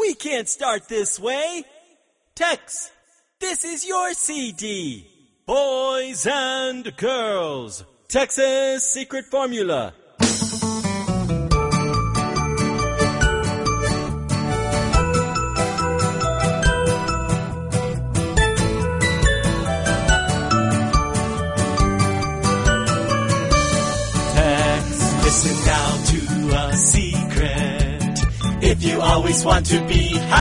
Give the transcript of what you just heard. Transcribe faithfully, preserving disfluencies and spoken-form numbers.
We can't start this way. Tex, this is your C D. Boys and Girls, Texas Secret Formula. Listen now to a secret. If you always want to be happy,